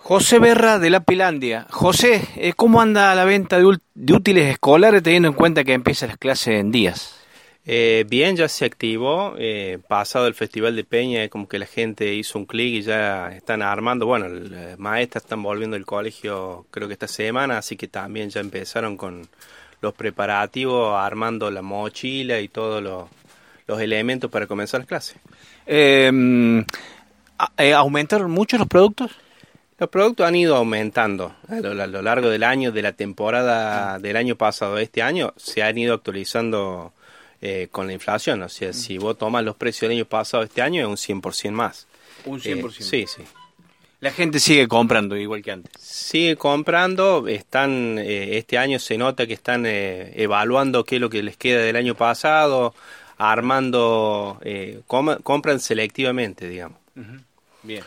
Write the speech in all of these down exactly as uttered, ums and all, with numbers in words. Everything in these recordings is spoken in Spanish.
José Berra de Lapilandia. José, eh, ¿cómo anda la venta de, ul- de útiles escolares teniendo en cuenta que empiezan las clases en días? Eh, bien, ya se activó, eh, pasado el Festival de Peña, es como que la gente hizo un clic y ya están armando, bueno, las maestras están volviendo al colegio creo que esta semana, así que también ya empezaron con los preparativos, armando la mochila y todos los, los elementos para comenzar las clases. Eh, a- eh, ¿Aumentaron mucho los productos? Los productos han ido aumentando a lo, a lo largo del año, de la temporada del año pasado a este año, se han ido actualizando eh, con la inflación. O sea, si vos tomas los precios del año pasado a este año, es un cien por ciento más. Un cien por ciento. Eh, sí, sí. La gente sigue comprando igual que antes. Sigue comprando, están eh, este año se nota que están eh, evaluando qué es lo que les queda del año pasado, armando, eh, com- compran selectivamente, digamos. Bien.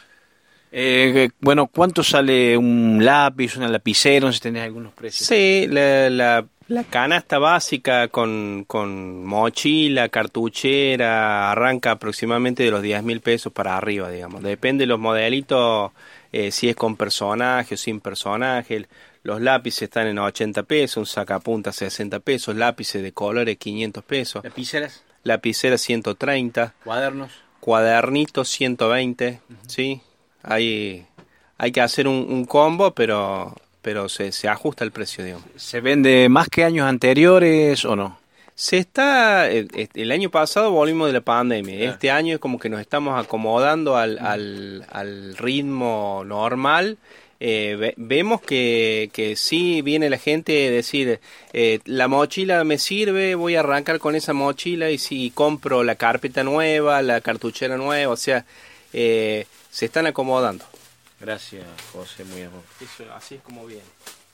Eh, bueno, ¿cuánto sale un lápiz, una lapicera? No sé si tenés algunos precios. Sí, la, la, la canasta básica con, con mochila, cartuchera, arranca aproximadamente de los diez mil pesos para arriba, digamos. Depende de los modelitos, eh, si es con personaje o sin personaje. Los lápices están en ochenta pesos, un sacapunta sesenta pesos, lápices de colores quinientos pesos, ¿Lapiceras? lapicera ciento treinta, ¿Cuadernos? cuadernitos ciento veinte, ¿sí? Hay, hay que hacer un, un combo, pero, pero se, se ajusta el precio, digamos. ¿Se vende más que años anteriores o no? Se está, el, el año pasado volvimos de la pandemia, Claro. este año es como que nos estamos acomodando al, al, al ritmo normal. Eh, ve- vemos que, que sí viene la gente a decir, eh, la mochila me sirve, voy a arrancar con esa mochila y si compro la carpeta nueva, la cartuchera nueva, o sea, eh, se están acomodando. Gracias, José, muy amable. Eso, así es como viene.